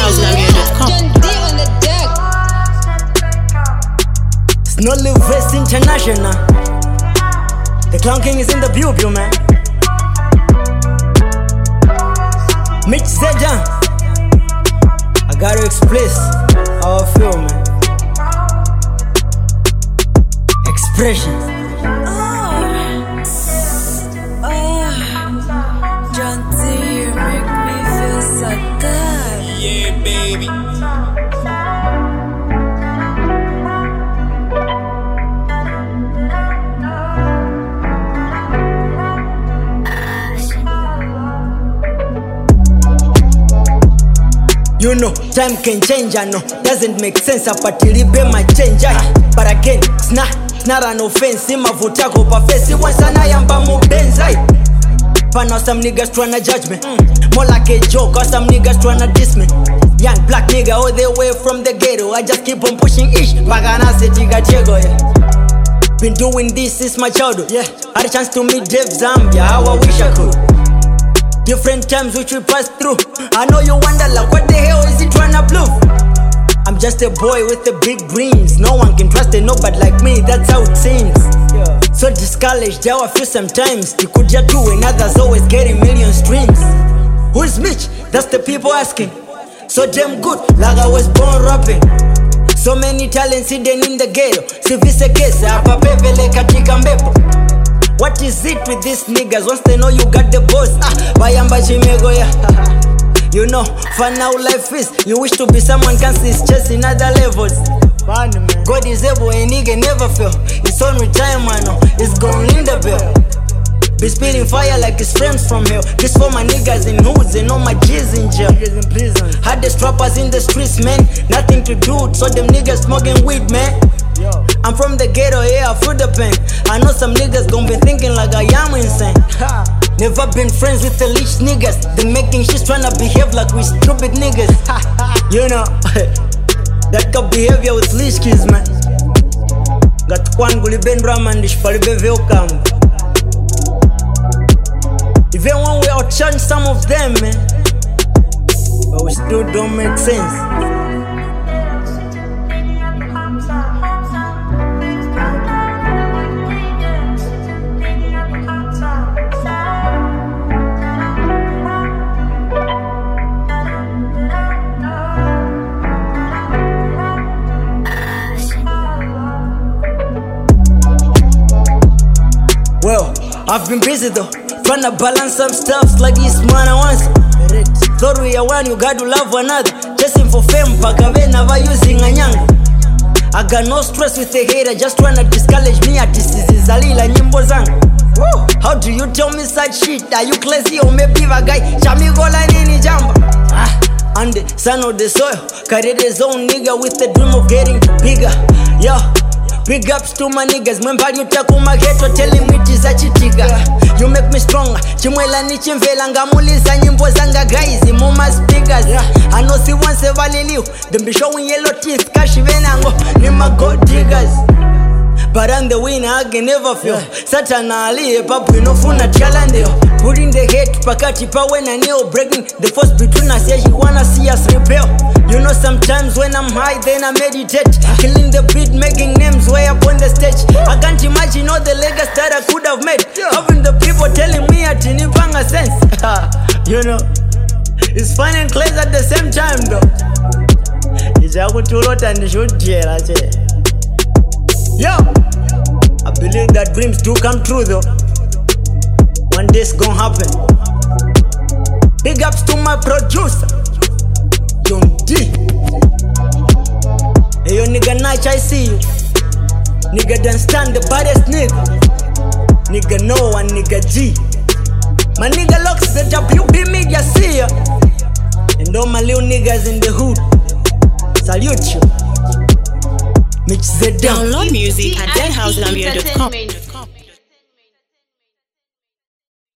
deadhousegambia.com. Snolly West International. The Clown King is in the building, man. Mitch Zedan. I gotta express how I feel, man. Expression. John T, you make me feel so good. Yeah, baby. You know, time can change, I know. Doesn't make sense, apatilipe my change. But again, it's not an offense. Mavuta go pa face, once I yamba mu benz. But now some niggas tryna judge me. More like a joke, or some niggas tryna diss me. Young black nigga all the way from the ghetto. I just keep on pushing ish. Bagana city gachego, yeah. Been doing this since my childhood, yeah. Had a chance to meet Dave Zambia, how I wish I could. Different times which we passed through. I know you wonder like what the hell is he tryna prove? I'm just a boy with the big dreams. No one can trust a nobody like me, that's how it seems. So discouraged how I feel sometimes. You could just do and others always getting million streams. Who's Mitch? That's the people asking. So damn good, like I was born rapping. So many talents hidden in the ghetto. Sivise kese, hapa pevele katika mbepo. What is it with these niggas? Once they know you got the boss, bayamba chimego ya. You know, for now life is. You wish to be someone, can see his chest in other levels. God is able, a nigga never fail. It's on retirement, no, it's gon' ring the bell. Be spitting fire like his friends from hell. This for my niggas in hoods and all my G's in jail. Had the strappers in the streets, man. Nothing to do, so them niggas smoking weed, man. I'm from the ghetto, yeah, I feel the pain. I know some niggas gon' be thinking like I am insane. Never been friends with the leech niggas. They making shit tryna behave like we stupid niggas. You know, that got behavior with leech kids, man. Got one guli ben ramandish palibe velcome. Even when we outshine some of them, man, but we still don't make sense. Well, I've been busy though, tryna balance some stuff like this man I want. Thought we are one, you got to love another. Chasing for fame, pakabe never using a nyanga. I got no stress with the hater, just tryna discourage me at this zalila nyimbo zangu. How do you tell me such shit? Are you classy or maybe a guy? Chamigola nini jamba? I'm the son of the soil, carried his own nigga with the dream of getting bigger. Yo, big ups to my niggas. Mwemba nyutakuma ghetto telling me tiza chitika. You make me stronger. Chimwela ni chimvela ngamuliza nyimbo zanga guys. Muma speakers. I know si once valiliu. Them be showing yellow teeth. Kashi venango. Ni my gold diggers. But I'm the winner, I can never fail. Satana aliye papu inofuna chalande. Putting the hate pakati pa when I kneel. Breaking the force between us, yeah, she wanna see us rebel. You know sometimes when I'm high then I meditate. Killing the beat, making names way up on the stage. I can't imagine all the legacy that I could have made. Having the people telling me at Nipanga sense. You know, it's fun and crazy at the same time though. It's a good to lot and should jail, I say. Yo, I believe that dreams do come true though. One day it's gonna happen. Big ups to my producer, John D. Hey yo nigga Nach, I see you. Nigga don't stand the baddest nigga. Nigga no one, nigga G. My nigga locks the WB media, see ya. And all my little niggas in the hood, salute you. Mitch Zedan. Download music at deadhousegambia.com.